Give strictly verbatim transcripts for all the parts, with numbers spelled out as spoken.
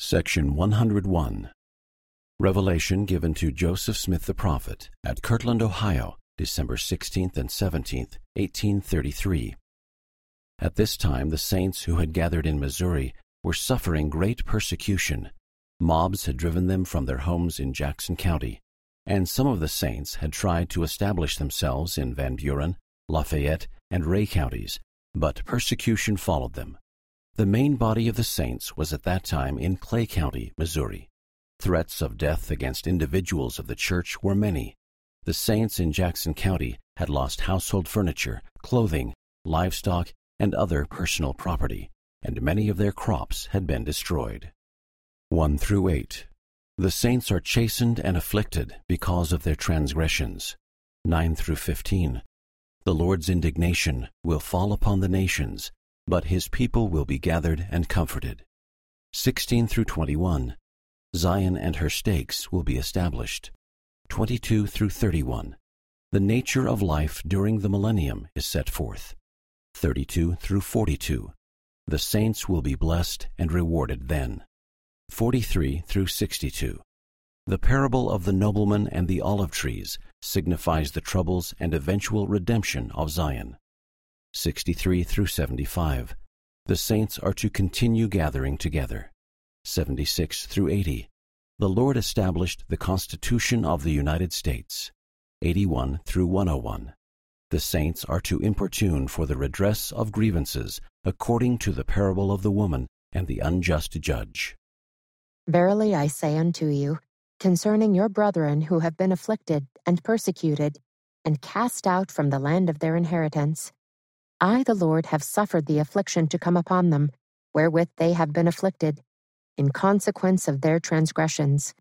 Section one hundred one. Revelation given to Joseph Smith the prophet at Kirtland, Ohio, December sixteenth and seventeenth, eighteen thirty-three. At this time the saints who had gathered in Missouri were suffering great persecution. Mobs had driven them from their homes in Jackson County, and some of the saints had tried to establish themselves in Van Buren, Lafayette, and Ray counties, but persecution followed them. The main body of the saints was at that time in Clay County, Missouri. Threats of death against individuals of the church were many. The saints in Jackson County had lost household furniture, clothing, livestock, and other personal property, and many of their crops had been destroyed. one through eight. The saints are chastened and afflicted because of their transgressions. nine through fifteen. The Lord's indignation will fall upon the nations, but his people will be gathered and comforted. sixteen through twenty-one. Zion and her stakes will be established. twenty-two through thirty-one. The nature of life during the millennium is set forth. thirty-two through forty-two. The saints will be blessed and rewarded then. forty-three through sixty-two. The parable of the nobleman and the olive trees signifies the troubles and eventual redemption of Zion. sixty-three through seventy-five. The saints are to continue gathering together. seventy-six through eighty. The Lord established the Constitution of the United States. eighty-one through one oh one. The saints are to importune for the redress of grievances according to the parable of the woman and the unjust judge. Verily I say unto you, concerning your brethren who have been afflicted and persecuted, and cast out from the land of their inheritance, I the Lord have suffered the affliction to come upon them, wherewith they have been afflicted, in consequence of their transgressions.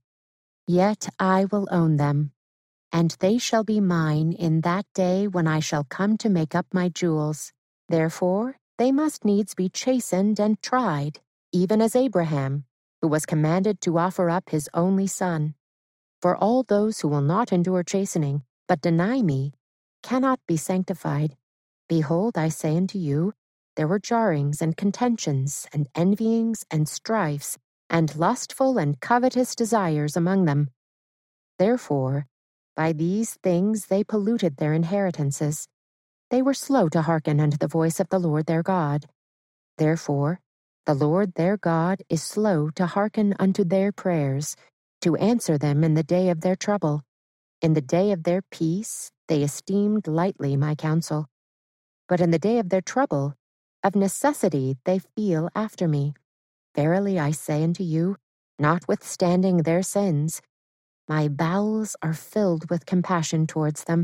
Yet I will own them, and they shall be mine in that day when I shall come to make up my jewels. Therefore they must needs be chastened and tried, even as Abraham, who was commanded to offer up his only son. For all those who will not endure chastening, but deny me, cannot be sanctified. Behold, I say unto you, there were jarrings and contentions and envyings and strifes and lustful and covetous desires among them. Therefore, by these things they polluted their inheritances. They were slow to hearken unto the voice of the Lord their God. Therefore, the Lord their God is slow to hearken unto their prayers, to answer them in the day of their trouble. In the day of their peace they esteemed lightly my counsel. But in the day of their trouble, of necessity they feel after me. Verily I say unto you, notwithstanding their sins, my bowels are filled with compassion towards them.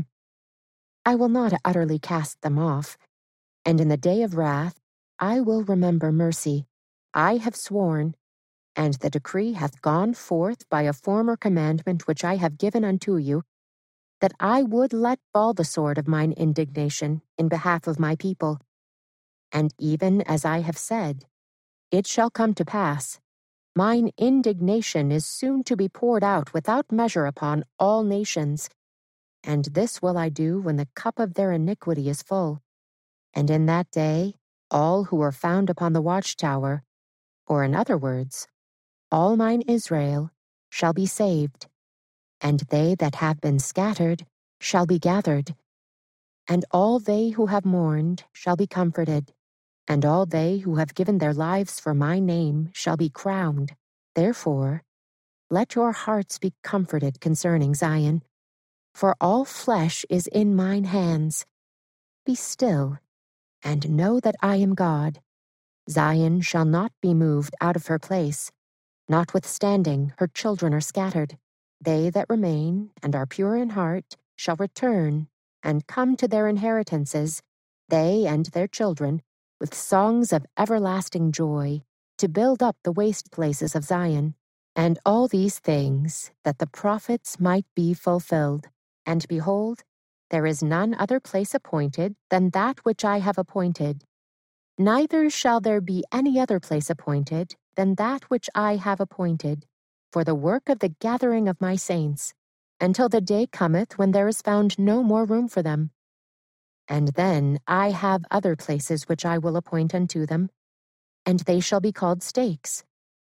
I will not utterly cast them off, and in the day of wrath I will remember mercy. I have sworn, and the decree hath gone forth by a former commandment which I have given unto you, that I would let fall the sword of mine indignation in behalf of my people. And even as I have said, it shall come to pass, mine indignation is soon to be poured out without measure upon all nations, and this will I do when the cup of their iniquity is full. And in that day all who are found upon the watchtower, or in other words, all mine Israel, shall be saved, and they that have been scattered shall be gathered, and all they who have mourned shall be comforted, and all they who have given their lives for my name shall be crowned. Therefore, let your hearts be comforted concerning Zion, for all flesh is in mine hands. Be still, and know that I am God. Zion shall not be moved out of her place, notwithstanding her children are scattered. They that remain and are pure in heart shall return and come to their inheritances, they and their children, with songs of everlasting joy, to build up the waste places of Zion. And all these things, that the prophets might be fulfilled. And behold, there is none other place appointed than that which I have appointed. Neither shall there be any other place appointed than that which I have appointed, for the work of the gathering of my saints, until the day cometh when there is found no more room for them. And then I have other places which I will appoint unto them, and they shall be called stakes,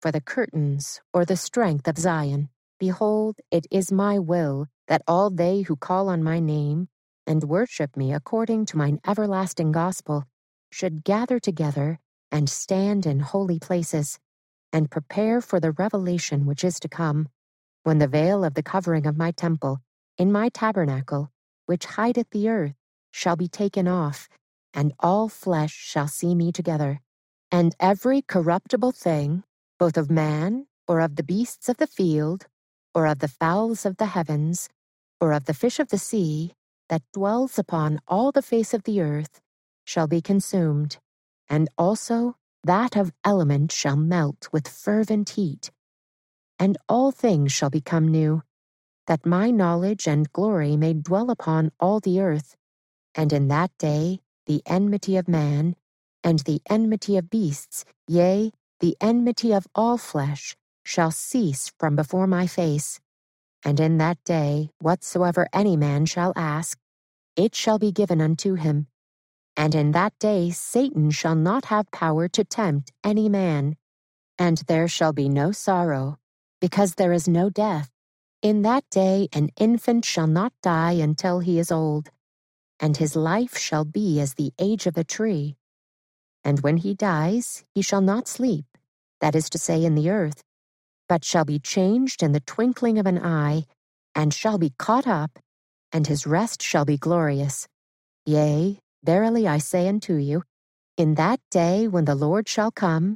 for the curtains or the strength of Zion. Behold, it is my will that all they who call on my name and worship me according to mine everlasting gospel should gather together and stand in holy places, and prepare for the revelation which is to come, when the veil of the covering of my temple, in my tabernacle, which hideth the earth, shall be taken off, and all flesh shall see me together. And every corruptible thing, both of man, or of the beasts of the field, or of the fowls of the heavens, or of the fish of the sea, that dwells upon all the face of the earth, shall be consumed, and also that of element shall melt with fervent heat. And all things shall become new, that my knowledge and glory may dwell upon all the earth. And in that day the enmity of man, and the enmity of beasts, yea, the enmity of all flesh, shall cease from before my face. And in that day whatsoever any man shall ask, it shall be given unto him. And in that day Satan shall not have power to tempt any man. And there shall be no sorrow, because there is no death. In that day an infant shall not die until he is old, and his life shall be as the age of a tree. And when he dies, he shall not sleep, that is to say, in the earth, but shall be changed in the twinkling of an eye, and shall be caught up, and his rest shall be glorious. Yea, verily I say unto you, in that day when the Lord shall come,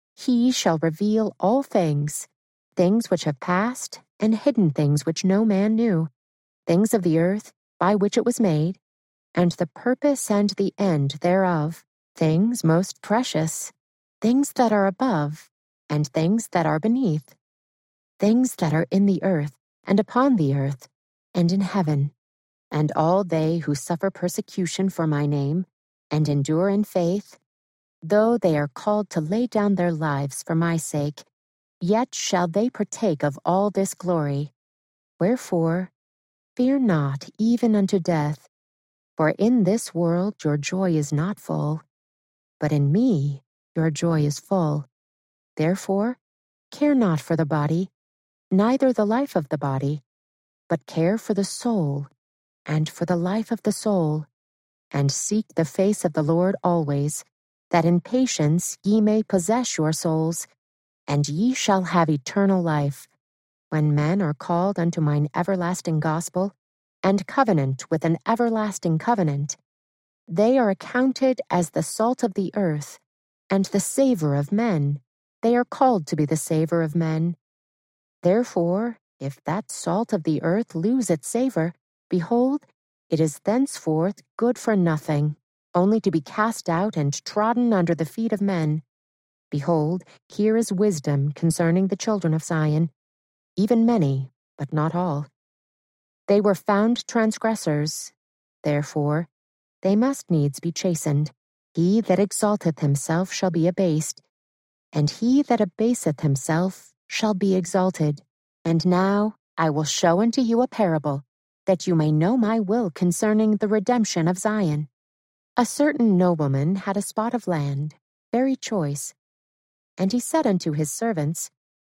he shall reveal all things, things which have passed, and hidden things which no man knew, things of the earth by which it was made, and the purpose and the end thereof, things most precious, things that are above, and things that are beneath, things that are in the earth, and upon the earth, and in heaven. And all they who suffer persecution for my name, and endure in faith, though they are called to lay down their lives for my sake, yet shall they partake of all this glory. Wherefore, fear not even unto death, for in this world your joy is not full, but in me your joy is full. Therefore, care not for the body, neither the life of the body, but care for the soul, and for the life of the soul, and seek the face of the Lord always, that in patience ye may possess your souls, and ye shall have eternal life, when men are called unto mine everlasting gospel, and covenant with an everlasting covenant. They are accounted as the salt of the earth, and the savor of men. They are called to be the savor of men. Therefore, if that salt of the earth lose its savor, behold, it is thenceforth good for nothing, only to be cast out and trodden under the feet of men. Behold, here is wisdom concerning the children of Zion, even many, but not all. They were found transgressors, therefore they must needs be chastened. He that exalteth himself shall be abased, and he that abaseth himself shall be exalted. And now I will show unto you a parable, that you may know my will concerning the redemption of Zion. A certain nobleman had a spot of land, very choice. And he said unto his servants,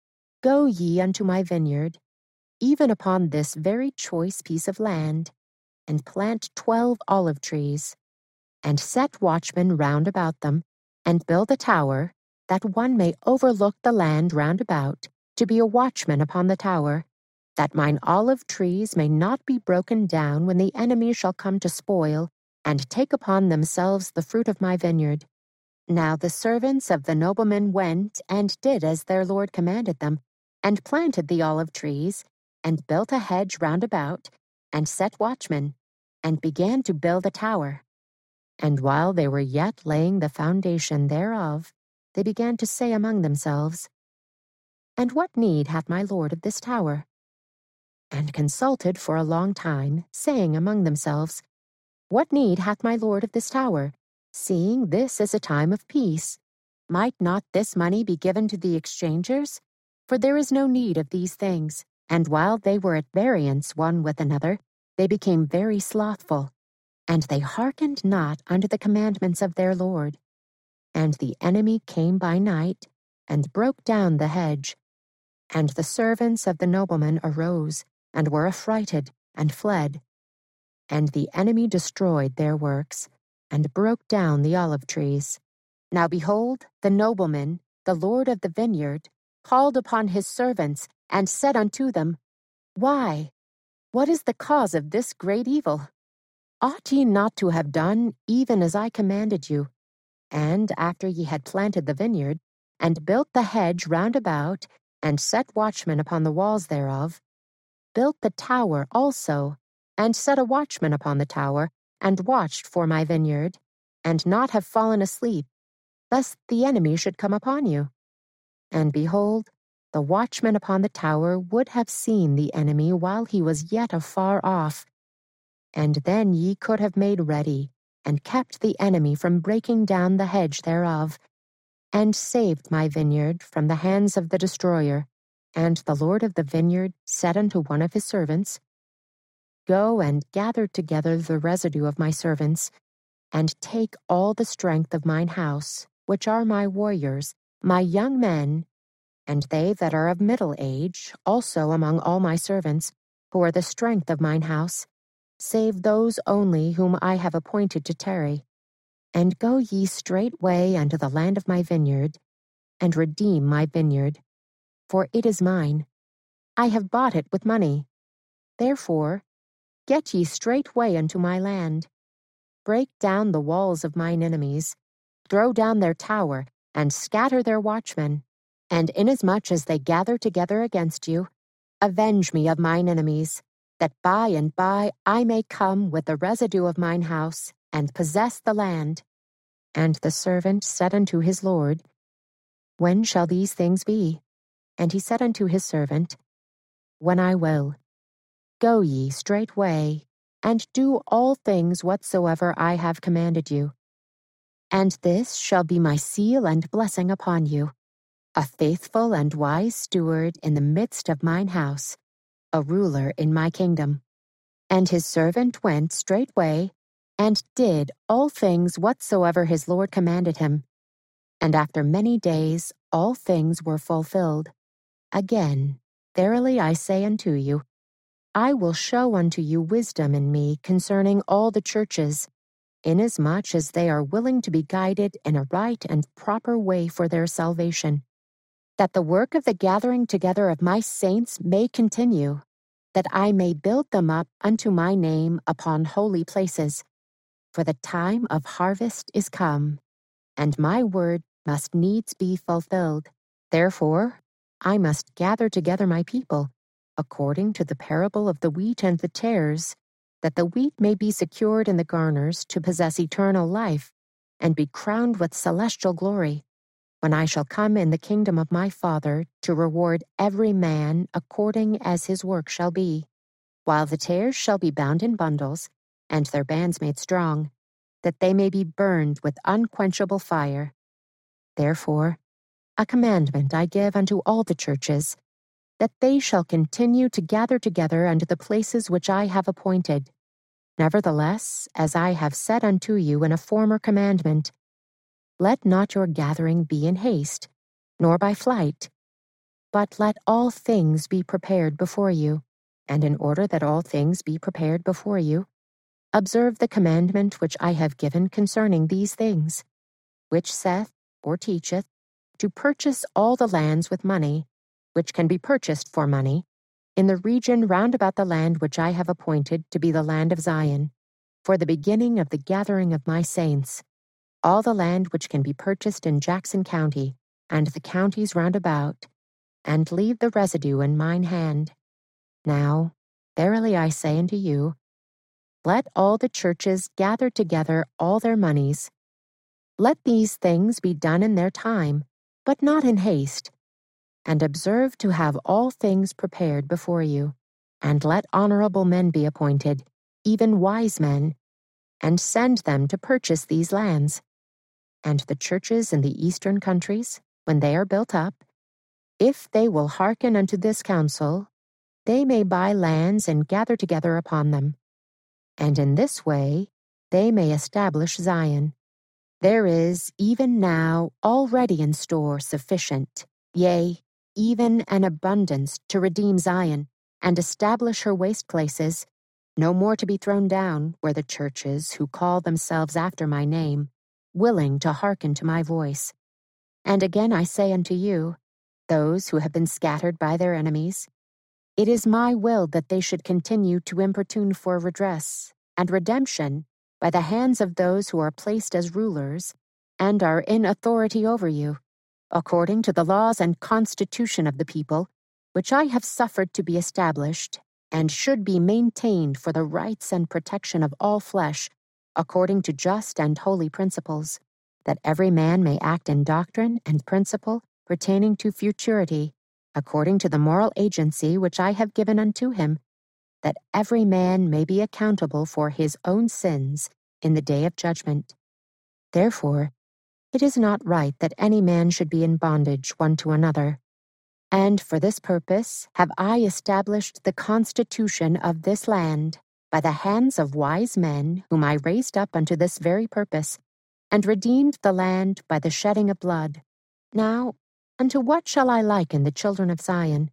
Go ye unto my vineyard, even upon this very choice piece of land, and plant twelve olive trees, and set watchmen round about them, and build a tower, that one may overlook the land round about, to be a watchman upon the tower, that mine olive trees may not be broken down when the enemy shall come to spoil, and take upon themselves the fruit of my vineyard. Now the servants of the nobleman went and did as their lord commanded them, and planted the olive trees, and built a hedge round about, and set watchmen, and began to build a tower. And while they were yet laying the foundation thereof, they began to say among themselves, And what need hath my lord of this tower? And consulted for a long time, saying among themselves, What need hath my lord of this tower, seeing this is a time of peace? Might not this money be given to the exchangers? For there is no need of these things. And while they were at variance one with another, they became very slothful, and they hearkened not unto the commandments of their lord. And the enemy came by night, and broke down the hedge. And the servants of the nobleman arose, and were affrighted, and fled. And the enemy destroyed their works, and broke down the olive trees. Now behold, the nobleman, the lord of the vineyard, called upon his servants, and said unto them, Why? What is the cause of this great evil? Ought ye not to have done even as I commanded you? And after ye had planted the vineyard, and built the hedge round about, and set watchmen upon the walls thereof, built the tower also, and set a watchman upon the tower, and watched for my vineyard, and not have fallen asleep, lest the enemy should come upon you. And behold, the watchman upon the tower would have seen the enemy while he was yet afar off. And then ye could have made ready, and kept the enemy from breaking down the hedge thereof, and saved my vineyard from the hands of the destroyer. And the lord of the vineyard said unto one of his servants, Go and gather together the residue of my servants, and take all the strength of mine house, which are my warriors, my young men, and they that are of middle age, also among all my servants, who are the strength of mine house, save those only whom I have appointed to tarry. And go ye straightway unto the land of my vineyard, and redeem my vineyard, for it is mine. I have bought it with money. Therefore, get ye straightway unto my land. Break down the walls of mine enemies, throw down their tower, and scatter their watchmen. And inasmuch as they gather together against you, avenge me of mine enemies, that by and by I may come with the residue of mine house, and possess the land. And the servant said unto his lord, When shall these things be? And he said unto his servant, When I will. Go ye straightway, and do all things whatsoever I have commanded you. And this shall be my seal and blessing upon you, a faithful and wise steward in the midst of mine house, a ruler in my kingdom. And his servant went straightway, and did all things whatsoever his lord commanded him. And after many days all things were fulfilled. Again, verily I say unto you, I will show unto you wisdom in me concerning all the churches, inasmuch as they are willing to be guided in a right and proper way for their salvation, that the work of the gathering together of my saints may continue, that I may build them up unto my name upon holy places. For the time of harvest is come, and my word must needs be fulfilled. Therefore, I must gather together my people, according to the parable of the wheat and the tares, that the wheat may be secured in the garners to possess eternal life, and be crowned with celestial glory, when I shall come in the kingdom of my Father to reward every man according as his work shall be, while the tares shall be bound in bundles, and their bands made strong, that they may be burned with unquenchable fire. Therefore, a commandment I give unto all the churches, that they shall continue to gather together unto the places which I have appointed. Nevertheless, as I have said unto you in a former commandment, let not your gathering be in haste, nor by flight, but let all things be prepared before you. And in order that all things be prepared before you, observe the commandment which I have given concerning these things, which saith or teacheth to purchase all the lands with money, which can be purchased for money, in the region round about the land which I have appointed to be the land of Zion, for the beginning of the gathering of my saints, all the land which can be purchased in Jackson County, and the counties round about, and leave the residue in mine hand. Now, verily I say unto you, let all the churches gather together all their monies. Let these things be done in their time, but not in haste. And observe to have all things prepared before you. And let honorable men be appointed, even wise men, and send them to purchase these lands. And the churches in the eastern countries, when they are built up, if they will hearken unto this counsel, they may buy lands and gather together upon them. And in this way they may establish Zion. There is, even now, already in store sufficient, yea, even an abundance to redeem Zion, and establish her waste places, no more to be thrown down, where the churches who call themselves after my name, willing to hearken to my voice. And again I say unto you, those who have been scattered by their enemies, it is my will that they should continue to importune for redress and redemption by the hands of those who are placed as rulers and are in authority over you, according to the laws and constitution of the people, which I have suffered to be established, and should be maintained for the rights and protection of all flesh, according to just and holy principles, that every man may act in doctrine and principle pertaining to futurity, according to the moral agency which I have given unto him, that every man may be accountable for his own sins in the day of judgment. Therefore, it is not right that any man should be in bondage one to another. And for this purpose have I established the constitution of this land by the hands of wise men whom I raised up unto this very purpose, and redeemed the land by the shedding of blood. Now, unto what shall I liken the children of Zion?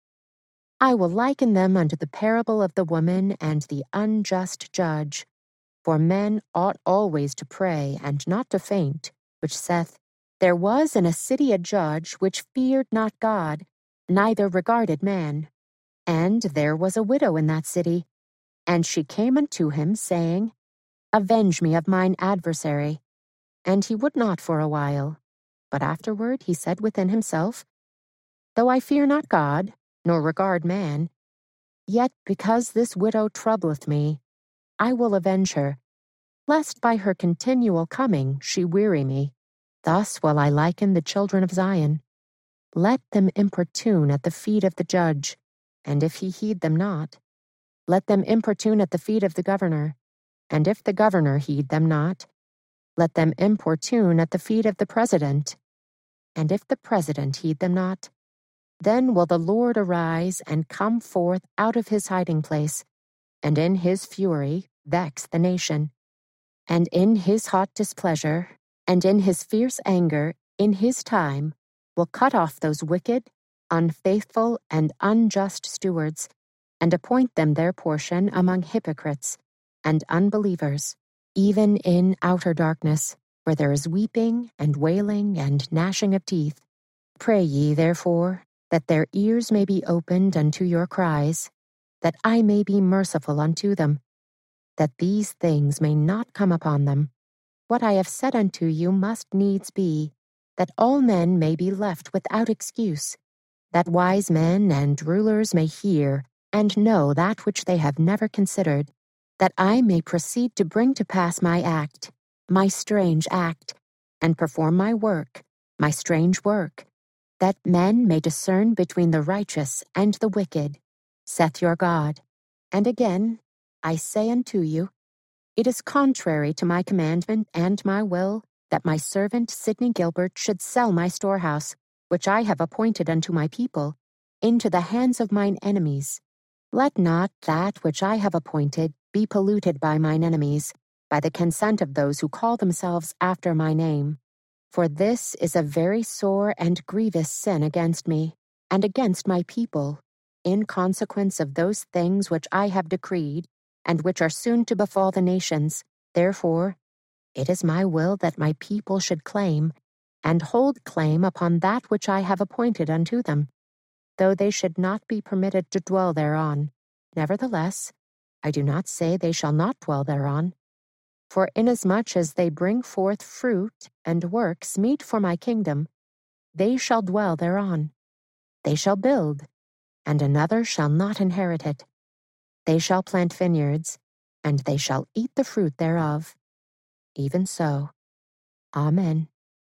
I will liken them unto the parable of the woman and the unjust judge. For men ought always to pray and not to faint, which saith, There was in a city a judge which feared not God, neither regarded man. And there was a widow in that city, and she came unto him, saying, Avenge me of mine adversary. And he would not for a while. But afterward he said within himself, Though I fear not God, nor regard man, yet because this widow troubleth me, I will avenge her, lest by her continual coming she weary me. Thus will I liken the children of Zion. Let them importune at the feet of the judge, and if he heed them not, let them importune at the feet of the governor, and if the governor heed them not, let them importune at the feet of the president, and if the president heed them not, then will the Lord arise and come forth out of his hiding place, and in his fury vex the nation. And in his hot displeasure, and in his fierce anger, in his time, will cut off those wicked, unfaithful, and unjust stewards, and appoint them their portion among hypocrites and unbelievers, even in outer darkness, where there is weeping and wailing and gnashing of teeth. Pray ye, therefore, that their ears may be opened unto your cries, that I may be merciful unto them, that these things may not come upon them. What I have said unto you must needs be, that all men may be left without excuse, that wise men and rulers may hear and know that which they have never considered, that I may proceed to bring to pass my act, my strange act, and perform my work, my strange work, that men may discern between the righteous and the wicked, saith your God. And again, I say unto you, it is contrary to my commandment and my will that my servant Sidney Gilbert should sell my storehouse, which I have appointed unto my people, into the hands of mine enemies. Let not that which I have appointed be polluted by mine enemies, by the consent of those who call themselves after my name. For this is a very sore and grievous sin against me, and against my people, in consequence of those things which I have decreed, and which are soon to befall the nations. Therefore, it is my will that my people should claim, and hold claim upon that which I have appointed unto them, though they should not be permitted to dwell thereon. Nevertheless, I do not say they shall not dwell thereon. For inasmuch as they bring forth fruit and works meet for my kingdom, they shall dwell thereon. They shall build, and another shall not inherit it. They shall plant vineyards, and they shall eat the fruit thereof. Even so. Amen.